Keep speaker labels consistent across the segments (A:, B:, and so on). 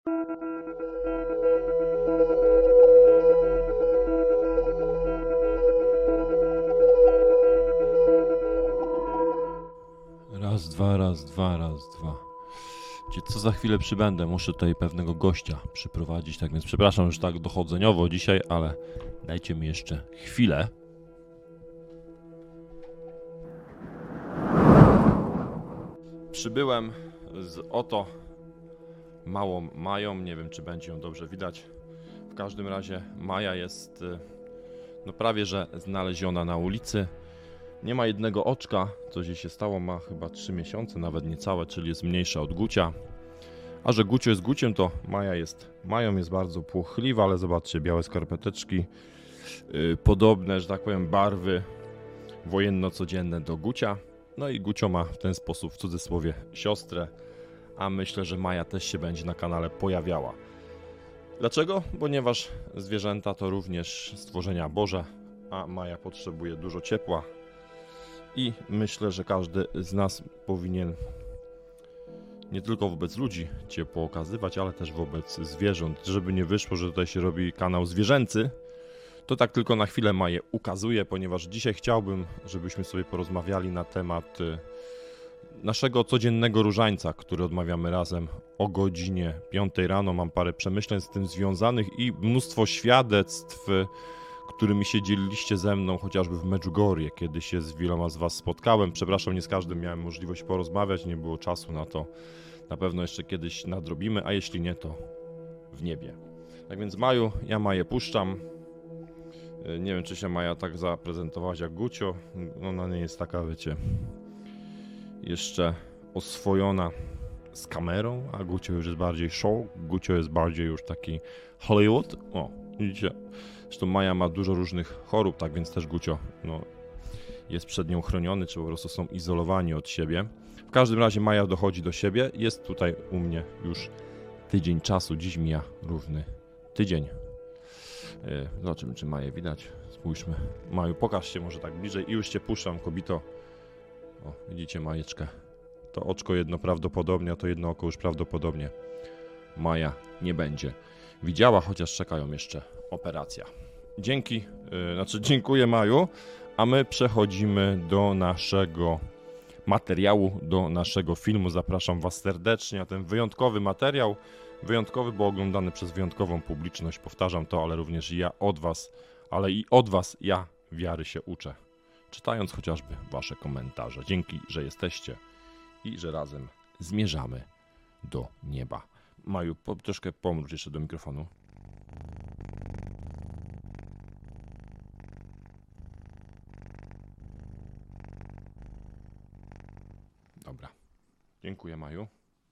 A: Raz, dwa, raz, dwa, raz, dwa. Co za chwilę przybędę, muszę tutaj pewnego gościa przyprowadzić, tak więc przepraszam już tak dochodzeniowo dzisiaj, ale dajcie mi jeszcze chwilę. Przybyłem z oto małą Mają, nie wiem czy będzie ją dobrze widać. W każdym razie Maja jest no prawie że znaleziona na ulicy. Nie ma jednego oczka, coś jej się stało, ma chyba 3 miesiące, nawet niecałe, czyli jest mniejsza od Gucia. A że Gucio jest Guciem, to Mają jest bardzo płochliwa, ale zobaczcie, białe skarpeteczki, podobne, że tak powiem, barwy wojenno-codzienne do Gucia. No i Gucio ma w ten sposób, w cudzysłowie, siostrę, a myślę, że Maja też się będzie na kanale pojawiała. Dlaczego? Ponieważ zwierzęta to również stworzenia Boże, a Maja potrzebuje dużo ciepła. I myślę, że każdy z nas powinien nie tylko wobec ludzi ciepło okazywać, ale też wobec zwierząt. Żeby nie wyszło, że tutaj się robi kanał zwierzęcy, to tak tylko na chwilę Maję ukazuję, ponieważ dzisiaj chciałbym, żebyśmy sobie porozmawiali na temat naszego codziennego różańca, który odmawiamy razem o godzinie 5 rano. Mam parę przemyśleń z tym związanych i mnóstwo świadectw, którymi się dzieliliście ze mną, chociażby w Medjugorje, kiedy się z wieloma z was spotkałem. Przepraszam, nie z każdym miałem możliwość porozmawiać, nie było czasu na to. Na pewno jeszcze kiedyś nadrobimy, a jeśli nie, to w niebie. Tak więc Maju, ja Maję puszczam. Nie wiem, czy się Maja tak zaprezentowałaś jak Gucio. Ona nie jest taka, wiecie, jeszcze oswojona z kamerą, a Gucio już jest bardziej show. Gucio jest bardziej już taki Hollywood. O, widzicie? Zresztą Maja ma dużo różnych chorób, tak więc też Gucio jest przed nią chroniony, czy po prostu są izolowani od siebie. W każdym razie Maja dochodzi do siebie, jest tutaj u mnie już tydzień czasu, dziś mija równy tydzień. Zobaczymy, czy Maję widać. Spójrzmy. Maju, pokaż się może tak bliżej i już cię puszczam, kobito. O, widzicie Majeczkę. To oczko jedno prawdopodobnie, a to jedno oko już prawdopodobnie Maja nie będzie widziała, chociaż czekają jeszcze operacja. Dziękuję Maju, a my przechodzimy do naszego materiału, do naszego filmu. Zapraszam was serdecznie na ten wyjątkowy materiał. Wyjątkowy, bo oglądany przez wyjątkową publiczność, powtarzam to, ale również ja od was, ale i od was ja wiary się uczę, czytając chociażby wasze komentarze. Dzięki, że jesteście i że razem zmierzamy do nieba. Maju, troszkę pomróż jeszcze do mikrofonu. Dobra. Dziękuję, Maju.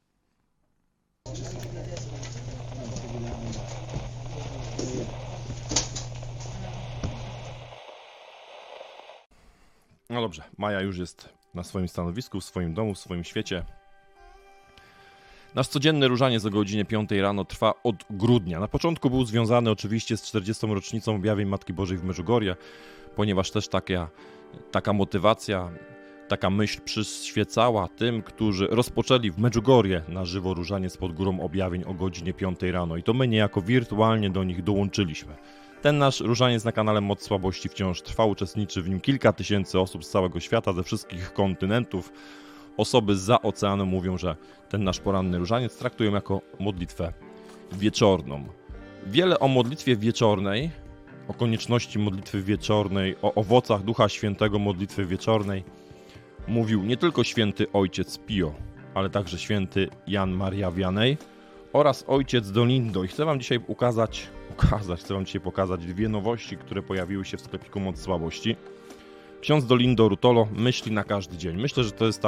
A: No dobrze, Maja już jest na swoim stanowisku, w swoim domu, w swoim świecie. Nasz codzienny różaniec o godzinie 5 rano trwa od grudnia. Na początku był związany oczywiście z 40. rocznicą objawień Matki Bożej w Medjugorje, ponieważ też taka motywacja, taka myśl przyświecała tym, którzy rozpoczęli w Medjugorje na żywo różaniec pod górą objawień o godzinie 5 rano. I to my niejako wirtualnie do nich dołączyliśmy. Ten nasz różaniec na kanale Moc Słabości wciąż trwa, uczestniczy w nim kilka tysięcy osób z całego świata, ze wszystkich kontynentów. Osoby zza oceanu mówią, że ten nasz poranny różaniec traktują jako modlitwę wieczorną. Wiele o modlitwie wieczornej, o konieczności modlitwy wieczornej, o owocach Ducha Świętego modlitwy wieczornej mówił nie tylko święty ojciec Pio, ale także święty Jan Maria Vianney oraz ojciec Dolindo. I chcę wam dzisiaj pokazać dwie nowości, które pojawiły się w sklepiku Moc Słabości. Ksiądz Dolindo Rutolo, myśli na każdy dzień. Myślę, że to jest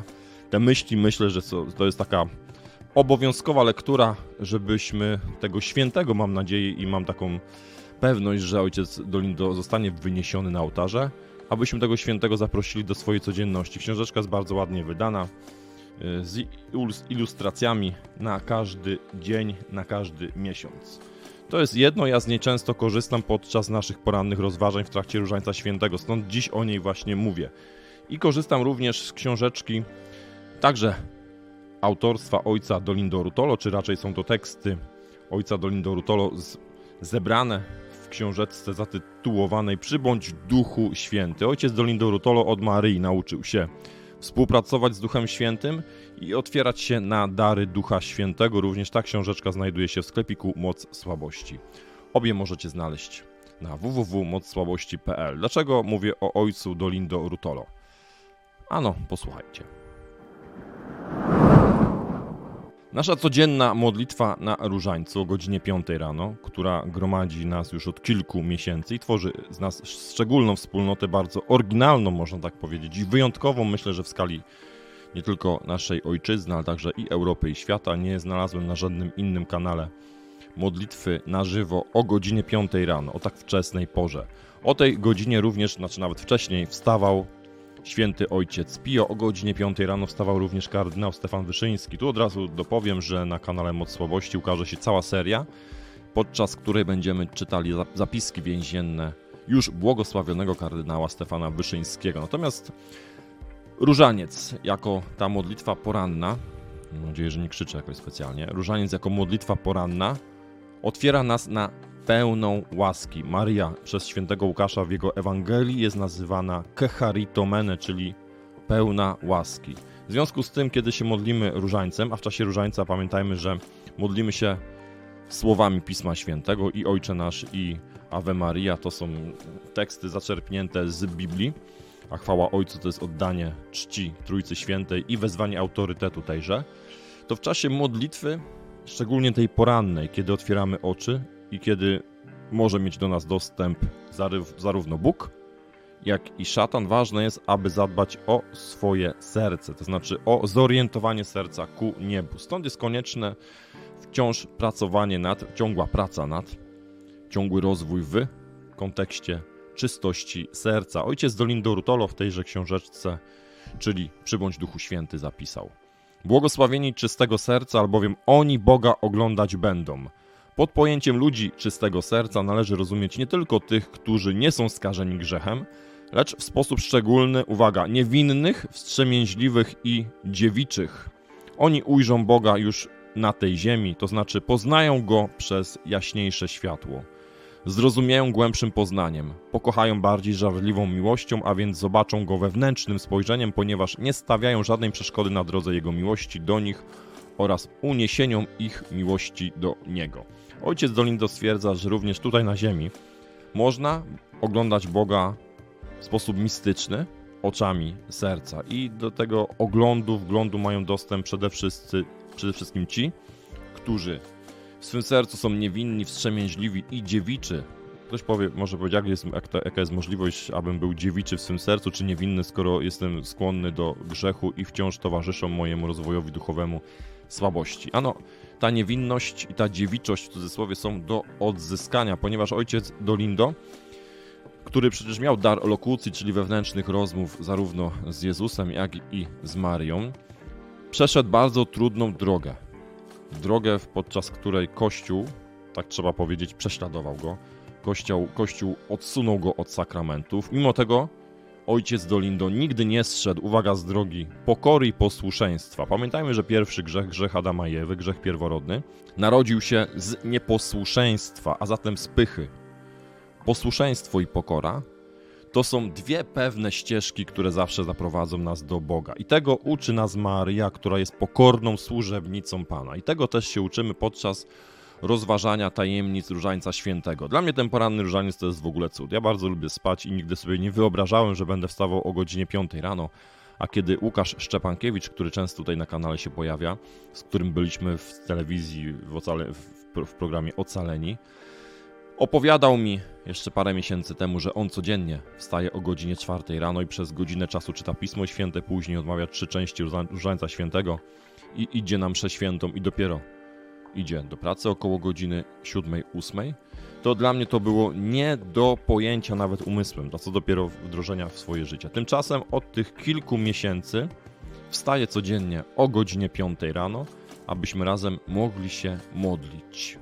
A: to jest taka obowiązkowa lektura, żebyśmy tego świętego, mam nadzieję i mam taką pewność, że ojciec Dolindo zostanie wyniesiony na ołtarze, abyśmy tego świętego zaprosili do swojej codzienności. Książeczka jest bardzo ładnie wydana, z ilustracjami na każdy dzień, na każdy miesiąc. To jest jedno, ja z niej często korzystam podczas naszych porannych rozważań w trakcie Różańca Świętego, stąd dziś o niej właśnie mówię. I korzystam również z książeczki, także autorstwa ojca Dolindo Rutolo, czy raczej są to teksty ojca Dolindo Rutolo zebrane w książeczce zatytułowanej Przybądź Duchu Święty. Ojciec Dolindo Rutolo od Maryi nauczył się współpracować z Duchem Świętym i otwierać się na dary Ducha Świętego. Również ta książeczka znajduje się w sklepiku Moc Słabości. Obie możecie znaleźć na www.mocsłabości.pl. Dlaczego mówię o ojcu Dolindo Rutolo? Ano, posłuchajcie. Nasza codzienna modlitwa na Różańcu o godzinie 5 rano, która gromadzi nas już od kilku miesięcy i tworzy z nas szczególną wspólnotę, bardzo oryginalną, można tak powiedzieć, i wyjątkową, myślę, że w skali nie tylko naszej ojczyzny, ale także i Europy i świata. Nie znalazłem na żadnym innym kanale modlitwy na żywo o godzinie 5 rano, o tak wczesnej porze. O tej godzinie również, nawet wcześniej, wstawał święty ojciec Pio. O godzinie 5 rano wstawał również kardynał Stefan Wyszyński. Tu od razu dopowiem, że na kanale Moc Słabości ukaże się cała seria, podczas której będziemy czytali zapiski więzienne już błogosławionego kardynała Stefana Wyszyńskiego. Natomiast różaniec jako ta modlitwa poranna, mam nadzieję, że nie krzyczę jakoś specjalnie, różaniec jako modlitwa poranna otwiera nas na pełną łaski. Maria przez świętego Łukasza w jego Ewangelii jest nazywana kecharitomene, czyli pełna łaski. W związku z tym, kiedy się modlimy różańcem, a w czasie różańca pamiętajmy, że modlimy się słowami Pisma Świętego, i Ojcze Nasz, i Ave Maria to są teksty zaczerpnięte z Biblii, a chwała Ojcu to jest oddanie czci Trójcy Świętej i wezwanie autorytetu tejże, to w czasie modlitwy, szczególnie tej porannej, kiedy otwieramy oczy i kiedy może mieć do nas dostęp zarówno Bóg, jak i szatan, ważne jest, aby zadbać o swoje serce, to znaczy o zorientowanie serca ku niebu. Stąd jest konieczne wciąż pracowanie ciągła praca nad, ciągły rozwój w kontekście czystości serca. Ojciec Dolindo Rutolo w tejże książeczce, czyli Przybądź Duchu Święty, zapisał: błogosławieni czystego serca, albowiem oni Boga oglądać będą. Pod pojęciem ludzi czystego serca należy rozumieć nie tylko tych, którzy nie są skażeni grzechem, lecz w sposób szczególny, uwaga, niewinnych, wstrzemięźliwych i dziewiczych. Oni ujrzą Boga już na tej ziemi, to znaczy poznają Go przez jaśniejsze światło. Zrozumieją głębszym poznaniem, pokochają bardziej żarliwą miłością, a więc zobaczą Go wewnętrznym spojrzeniem, ponieważ nie stawiają żadnej przeszkody na drodze Jego miłości do nich oraz uniesieniom ich miłości do Niego. Ojciec Dolindo stwierdza, że również tutaj na ziemi można oglądać Boga w sposób mistyczny, oczami serca, i do tego wglądu mają dostęp przede wszystkim ci, którzy w swym sercu są niewinni, wstrzemięźliwi i dziewiczy. Ktoś powie, może powiedzieć, jaka jest możliwość, abym był dziewiczy w swym sercu, czy niewinny, skoro jestem skłonny do grzechu i wciąż towarzyszą mojemu rozwojowi duchowemu słabości. Ano, ta niewinność i ta dziewiczość, w cudzysłowie, są do odzyskania, ponieważ ojciec Dolindo, który przecież miał dar elokucji, czyli wewnętrznych rozmów zarówno z Jezusem, jak i z Marią, przeszedł bardzo trudną drogę. Drogę, podczas której Kościół, tak trzeba powiedzieć, prześladował go. Kościół odsunął go od sakramentów. Mimo tego ojciec Dolindo nigdy nie zszedł, uwaga, z drogi pokory i posłuszeństwa. Pamiętajmy, że pierwszy grzech Adama i Ewy, grzech pierworodny, narodził się z nieposłuszeństwa, a zatem z pychy. Posłuszeństwo i pokora to są dwie pewne ścieżki, które zawsze zaprowadzą nas do Boga. I tego uczy nas Maryja, która jest pokorną służebnicą Pana. I tego też się uczymy podczas rozważania tajemnic Różańca Świętego. Dla mnie ten poranny różaniec to jest w ogóle cud. Ja bardzo lubię spać i nigdy sobie nie wyobrażałem, że będę wstawał o godzinie 5 rano. A kiedy Łukasz Szczepankiewicz, który często tutaj na kanale się pojawia, z którym byliśmy w telewizji w programie Ocaleni, opowiadał mi jeszcze parę miesięcy temu, że on codziennie wstaje o godzinie 4 rano i przez godzinę czasu czyta Pismo Święte, później odmawia 3 części Różańca Świętego i idzie na mszę świętą i dopiero idzie do pracy około godziny 7-8, to dla mnie to było nie do pojęcia nawet umysłem, a co dopiero wdrożenia w swoje życie. Tymczasem od tych kilku miesięcy wstaję codziennie o godzinie 5 rano, abyśmy razem mogli się modlić.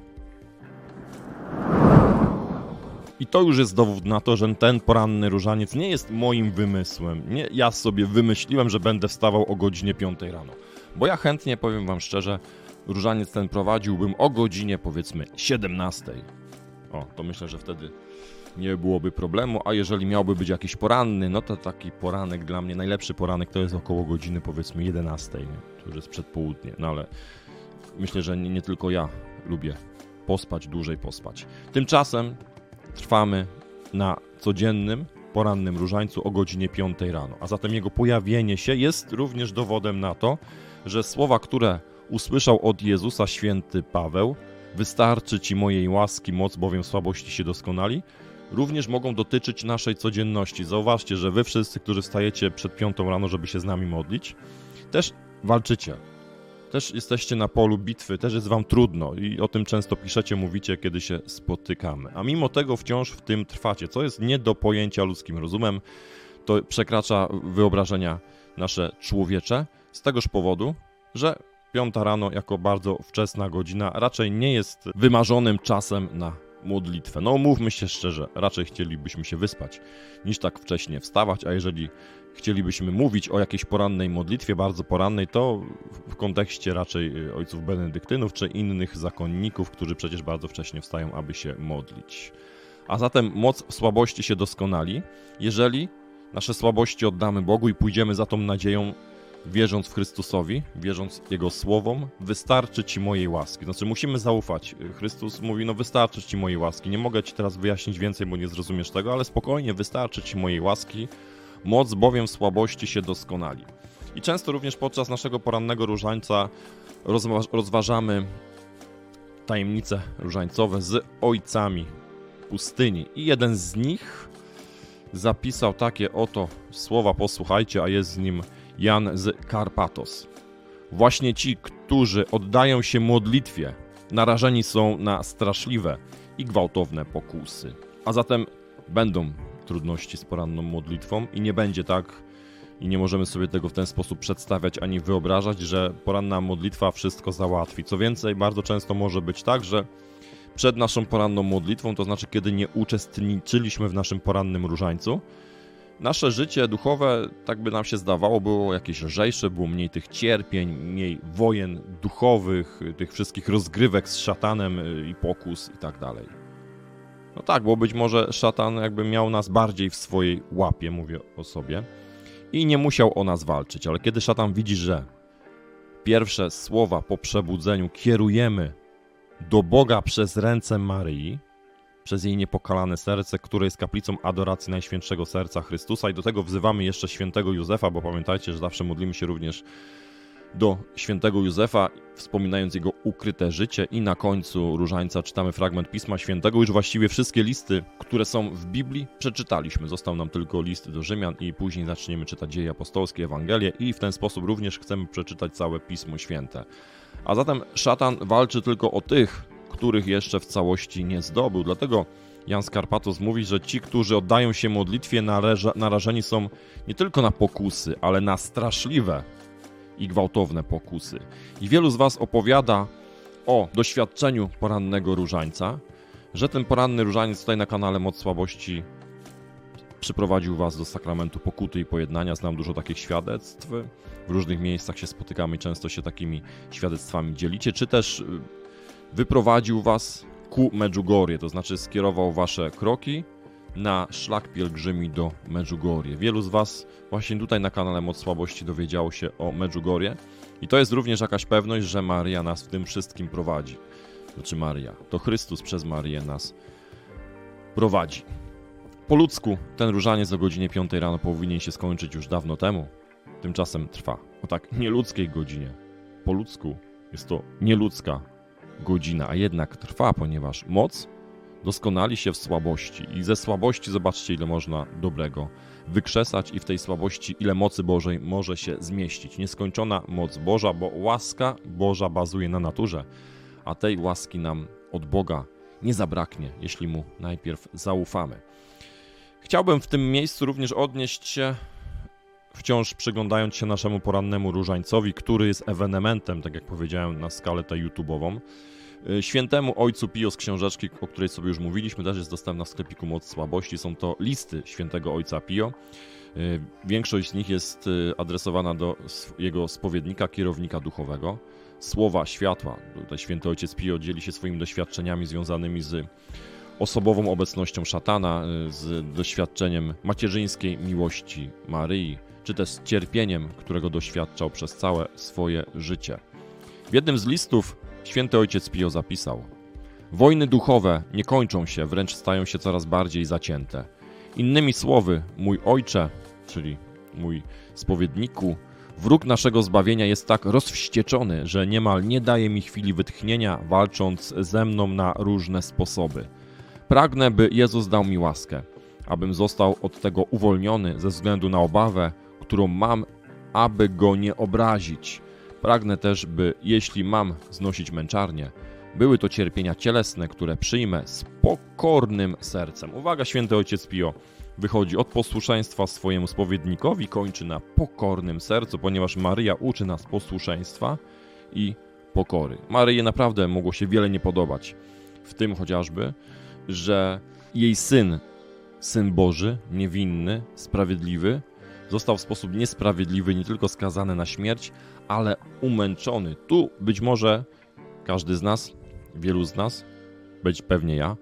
A: I to już jest dowód na to, że ten poranny różaniec nie jest moim wymysłem. Nie ja sobie wymyśliłem, że będę wstawał o godzinie 5 rano. Bo ja chętnie, powiem wam szczerze, różaniec ten prowadziłbym o godzinie, powiedzmy, 17. O, to myślę, że wtedy nie byłoby problemu, a jeżeli miałby być jakiś poranny, no to taki poranek dla mnie, najlepszy poranek to jest około godziny, powiedzmy, 11, nie? To już jest przedpołudnie, no ale myślę, że nie tylko ja lubię pospać, dłużej pospać. Tymczasem trwamy na codziennym, porannym różańcu o godzinie 5 rano, a zatem jego pojawienie się jest również dowodem na to, że słowa, które usłyszał od Jezusa święty Paweł, wystarczy Ci mojej łaski, moc bowiem słabości się doskonali, również mogą dotyczyć naszej codzienności. Zauważcie, że wy wszyscy, którzy wstajecie przed 5 rano, żeby się z nami modlić, też walczycie. Też jesteście na polu bitwy, też jest wam trudno i o tym często piszecie, mówicie, kiedy się spotykamy. A mimo tego wciąż w tym trwacie, co jest nie do pojęcia ludzkim rozumem, to przekracza wyobrażenia nasze człowiecze z tegoż powodu, że 5 rano jako bardzo wczesna godzina raczej nie jest wymarzonym czasem na modlitwę. No mówmy się szczerze, raczej chcielibyśmy się wyspać niż tak wcześnie wstawać, a jeżeli chcielibyśmy mówić o jakiejś porannej modlitwie, bardzo porannej, to w kontekście raczej ojców benedyktynów czy innych zakonników, którzy przecież bardzo wcześnie wstają, aby się modlić. A zatem moc w słabości się doskonali, jeżeli nasze słabości oddamy Bogu i pójdziemy za tą nadzieją, wierząc w Chrystusowi, wierząc Jego słowom, wystarczy Ci mojej łaski. Znaczy musimy zaufać. Chrystus mówi, no wystarczy Ci mojej łaski. Nie mogę Ci teraz wyjaśnić więcej, bo nie zrozumiesz tego, ale spokojnie, wystarczy Ci mojej łaski. Moc bowiem w słabości się doskonali. I często również podczas naszego porannego różańca rozważamy tajemnice różańcowe z ojcami pustyni. I jeden z nich zapisał takie oto słowa, posłuchajcie, a jest z nim Jan z Karpatos. Właśnie ci, którzy oddają się modlitwie, narażeni są na straszliwe i gwałtowne pokusy. A zatem będą trudności z poranną modlitwą i nie będzie tak, i nie możemy sobie tego w ten sposób przedstawiać ani wyobrażać, że poranna modlitwa wszystko załatwi. Co więcej, bardzo często może być tak, że przed naszą poranną modlitwą, to znaczy kiedy nie uczestniczyliśmy w naszym porannym różańcu, nasze życie duchowe, tak by nam się zdawało, było jakieś lżejsze, było mniej tych cierpień, mniej wojen duchowych, tych wszystkich rozgrywek z szatanem i pokus i tak dalej. No tak, bo być może szatan jakby miał nas bardziej w swojej łapie, mówię o sobie, i nie musiał o nas walczyć, ale kiedy szatan widzi, że pierwsze słowa po przebudzeniu kierujemy do Boga przez ręce Maryi, przez jej niepokalane serce, które jest kaplicą adoracji Najświętszego Serca Chrystusa i do tego wzywamy jeszcze świętego Józefa, bo pamiętajcie, że zawsze modlimy się również do świętego Józefa, wspominając jego ukryte życie i na końcu różańca czytamy fragment Pisma Świętego. Już właściwie wszystkie listy, które są w Biblii, przeczytaliśmy. Został nam tylko list do Rzymian i później zaczniemy czytać Dzieje Apostolskie, Ewangelie i w ten sposób również chcemy przeczytać całe Pismo Święte. A zatem szatan walczy tylko o tych, których jeszcze w całości nie zdobył. Dlatego Jan z Karpatos mówi, że ci, którzy oddają się modlitwie, narażeni są nie tylko na pokusy, ale na straszliwe i gwałtowne pokusy. I wielu z was opowiada o doświadczeniu porannego różańca, że ten poranny różaniec tutaj na kanale Moc Słabości przyprowadził was do sakramentu pokuty i pojednania. Znam dużo takich świadectw. W różnych miejscach się spotykamy i często się takimi świadectwami dzielicie, czy też wyprowadził was ku Medjugorje, to znaczy skierował wasze kroki na szlak pielgrzymi do Medjugorje. Wielu z was właśnie tutaj na kanale Moc Słabości dowiedziało się o Medjugorje i to jest również jakaś pewność, że Maria nas w tym wszystkim prowadzi. Znaczy Maria, to Chrystus przez Marię nas prowadzi. Po ludzku ten różaniec o godzinie 5 rano powinien się skończyć już dawno temu. Tymczasem trwa o tak nieludzkiej godzinie. Po ludzku jest to nieludzka godzina, a jednak trwa, ponieważ moc doskonali się w słabości i ze słabości zobaczcie, ile można dobrego wykrzesać i w tej słabości ile mocy Bożej może się zmieścić. Nieskończona moc Boża, bo łaska Boża bazuje na naturze, a tej łaski nam od Boga nie zabraknie, jeśli Mu najpierw zaufamy. Chciałbym w tym miejscu również odnieść się, wciąż przyglądając się naszemu porannemu różańcowi, który jest ewenementem, tak jak powiedziałem, na skalę tę YouTube'ową. Świętemu Ojcu Pio z książeczki, o której sobie już mówiliśmy, też jest dostępna w sklepiku Moc Słabości. Są to listy świętego Ojca Pio. Większość z nich jest adresowana do jego spowiednika, kierownika duchowego. Słowa światła. Tutaj święty ojciec Pio dzieli się swoimi doświadczeniami związanymi z osobową obecnością szatana, z doświadczeniem macierzyńskiej miłości Maryi, czy też z cierpieniem, którego doświadczał przez całe swoje życie. W jednym z listów święty ojciec Pio zapisał: wojny duchowe nie kończą się, wręcz stają się coraz bardziej zacięte. Innymi słowy, mój ojcze, czyli mój spowiedniku, wróg naszego zbawienia jest tak rozwścieczony, że niemal nie daje mi chwili wytchnienia, walcząc ze mną na różne sposoby. Pragnę, by Jezus dał mi łaskę, abym został od tego uwolniony ze względu na obawę, którą mam, aby go nie obrazić. Pragnę też, by jeśli mam znosić męczarnię, były to cierpienia cielesne, które przyjmę z pokornym sercem. Uwaga, święty ojciec Pio wychodzi od posłuszeństwa swojemu spowiednikowi, kończy na pokornym sercu, ponieważ Maryja uczy nas posłuszeństwa i pokory. Maryi naprawdę mogło się wiele nie podobać, w tym chociażby, że jej syn Boży, niewinny, sprawiedliwy, został w sposób niesprawiedliwy nie tylko skazany na śmierć, ale umęczony. Tu być może każdy z nas, wielu z nas, być pewnie ja,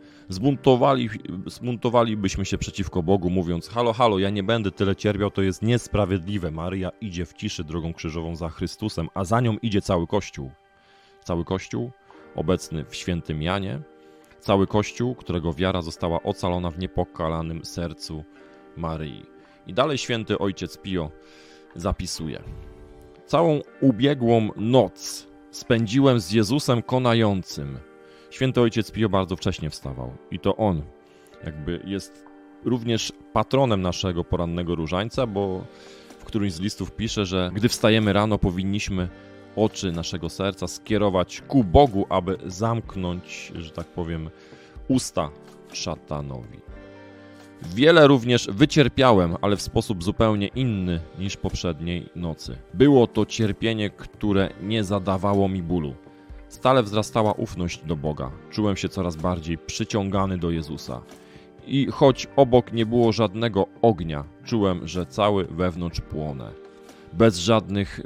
A: zbuntowalibyśmy się przeciwko Bogu, mówiąc: halo, ja nie będę tyle cierpiał, to jest niesprawiedliwe. Maryja idzie w ciszy drogą krzyżową za Chrystusem, a za nią idzie cały Kościół. Cały Kościół obecny w świętym Janie, cały Kościół, którego wiara została ocalona w niepokalanym sercu Maryi. I dalej święty ojciec Pio zapisuje: całą ubiegłą noc spędziłem z Jezusem konającym. Święty ojciec Pio bardzo wcześnie wstawał i to on jakby jest również patronem naszego porannego różańca, bo w którymś z listów pisze, że gdy wstajemy rano, powinniśmy oczy naszego serca skierować ku Bogu, aby zamknąć, że tak powiem, usta szatanowi. Wiele również wycierpiałem, ale w sposób zupełnie inny niż poprzedniej nocy. Było to cierpienie, które nie zadawało mi bólu. Stale wzrastała ufność do Boga. Czułem się coraz bardziej przyciągany do Jezusa. I choć obok nie było żadnego ognia, czułem, że cały wewnątrz płonę. Bez żadnych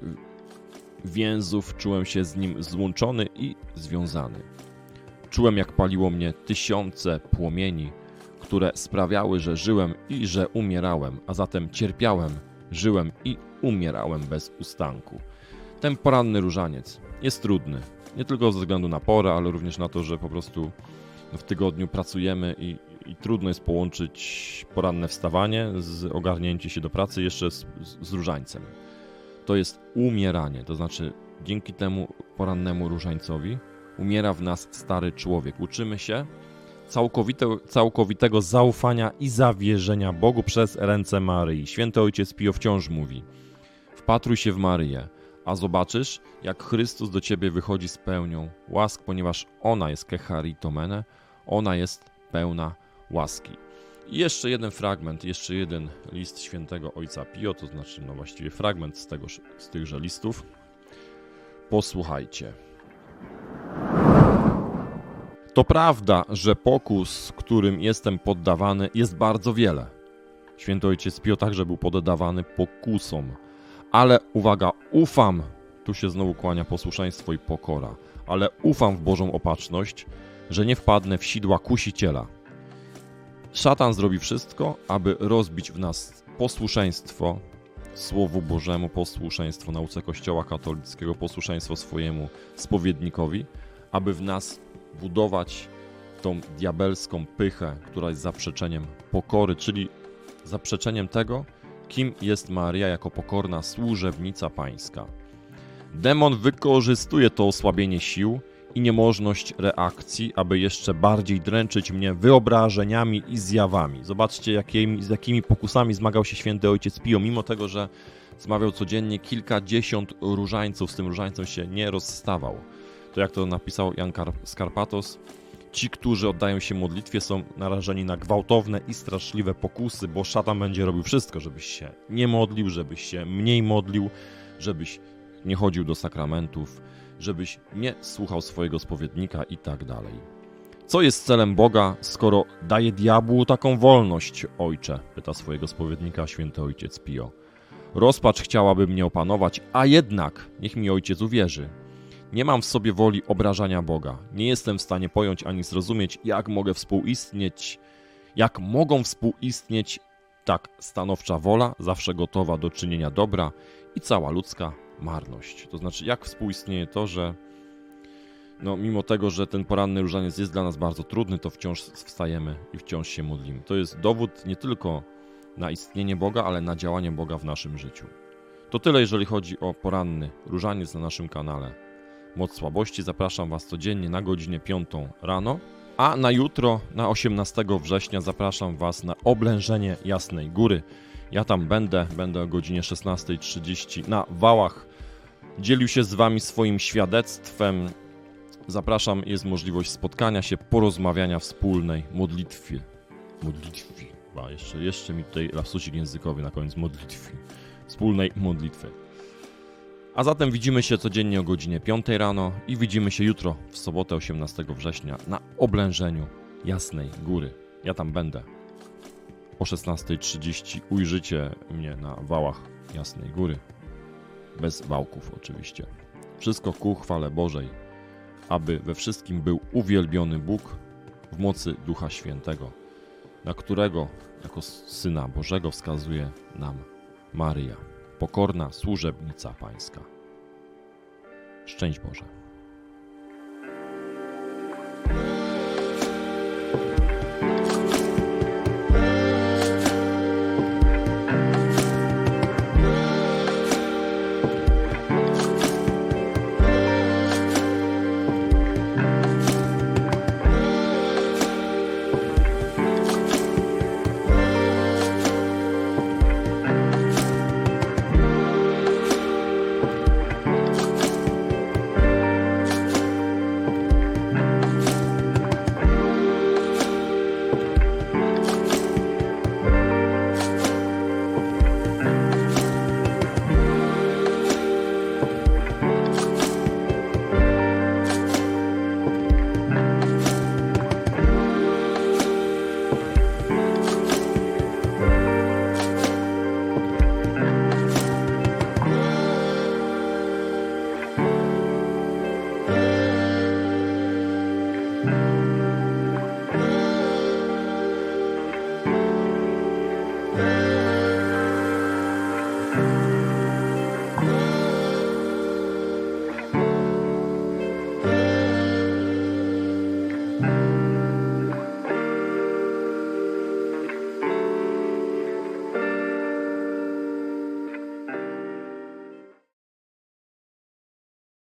A: więzów czułem się z Nim złączony i związany. Czułem, jak paliło mnie tysiące płomieni, które sprawiały, że żyłem i że umierałem, a zatem cierpiałem, żyłem i umierałem bez ustanku. Ten poranny różaniec jest trudny, nie tylko ze względu na porę, ale również na to, że po prostu w tygodniu pracujemy i trudno jest połączyć poranne wstawanie z ogarnięciem się do pracy jeszcze z różańcem. To jest umieranie, to znaczy dzięki temu porannemu różańcowi umiera w nas stary człowiek. Uczymy się całkowitego zaufania i zawierzenia Bogu przez ręce Maryi. Święty ojciec Pio wciąż mówi: wpatruj się w Maryję, a zobaczysz, jak Chrystus do ciebie wychodzi z pełnią łask, ponieważ ona jest kecharitomene, ona jest pełna łaski. I jeszcze jeden fragment, jeszcze jeden list świętego ojca Pio, to znaczy właściwie fragment z tychże listów. Posłuchajcie. To prawda, że pokus, którym jestem poddawany, jest bardzo wiele. Święty ojciec Pio także był poddawany pokusom. Ale uwaga, ufam, tu się znowu kłania posłuszeństwo i pokora, ale ufam w Bożą opatrzność, że nie wpadnę w sidła kusiciela. Szatan zrobi wszystko, aby rozbić w nas posłuszeństwo Słowu Bożemu, posłuszeństwo nauce Kościoła katolickiego, posłuszeństwo swojemu spowiednikowi, aby w nas budować tą diabelską pychę, która jest zaprzeczeniem pokory, czyli zaprzeczeniem tego, kim jest Maryja jako pokorna służebnica pańska. Demon wykorzystuje to osłabienie sił i niemożność reakcji, aby jeszcze bardziej dręczyć mnie wyobrażeniami i zjawami. Zobaczcie, z jakimi pokusami zmagał się święty ojciec Pio, mimo tego, że zmawiał codziennie kilkadziesiąt różańców, z tym różańcem się nie rozstawał. To jak to napisał Jan Skarpatos, ci, którzy oddają się modlitwie, są narażeni na gwałtowne i straszliwe pokusy, bo szatan będzie robił wszystko, żebyś się nie modlił, żebyś się mniej modlił, żebyś nie chodził do sakramentów, żebyś nie słuchał swojego spowiednika i tak dalej. Co jest celem Boga, skoro daje diabłu taką wolność, ojcze? Pyta swojego spowiednika święty ojciec Pio. Rozpacz chciałaby mnie opanować, a jednak niech mi ojciec uwierzy. Nie mam w sobie woli obrażania Boga. Nie jestem w stanie pojąć ani zrozumieć, jak mogą współistnieć tak stanowcza wola, zawsze gotowa do czynienia dobra i cała ludzka marność. To znaczy, jak współistnieje to, że mimo tego, że ten poranny różaniec jest dla nas bardzo trudny, to wciąż wstajemy i wciąż się modlimy. To jest dowód nie tylko na istnienie Boga, ale na działanie Boga w naszym życiu. To tyle, jeżeli chodzi o poranny różaniec na naszym kanale Moc Słabości. Zapraszam Was codziennie na godzinę 5 rano, a na jutro, na 18 września zapraszam Was na oblężenie Jasnej Góry. Ja tam będę o godzinie 16:30 na Wałach. Dzielił się z Wami swoim świadectwem. Zapraszam, jest możliwość spotkania się, porozmawiania, wspólnej modlitwie. Jeszcze mi tutaj lapsusik językowy na koniec, modlitwy. Wspólnej modlitwy. A zatem widzimy się codziennie o godzinie 5 rano i widzimy się jutro, w sobotę 18 września, na oblężeniu Jasnej Góry. Ja tam będę. O 16:30 ujrzycie mnie na Wałach Jasnej Góry. Bez wałków oczywiście. Wszystko ku chwale Bożej, aby we wszystkim był uwielbiony Bóg w mocy Ducha Świętego, na którego jako Syna Bożego wskazuje nam Maryja, pokorna służebnica Pańska. Szczęść Boże.